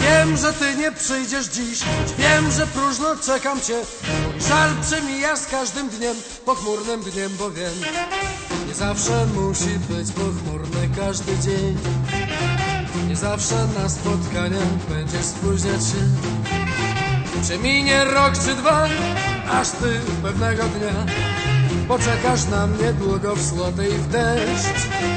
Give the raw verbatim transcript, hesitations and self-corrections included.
Wiem, że ty nie przyjdziesz dziś, wiem, że próżno czekam cię. Żal przemija z każdym dniem, pochmurnym dniem, bo wiem, nie zawsze musi być pochmurny każdy dzień. Nie zawsze na spotkania będziesz spóźniać się. Przeminie rok czy dwa, aż ty pewnego dnia poczekasz na mnie długo w słoty i w deszcz.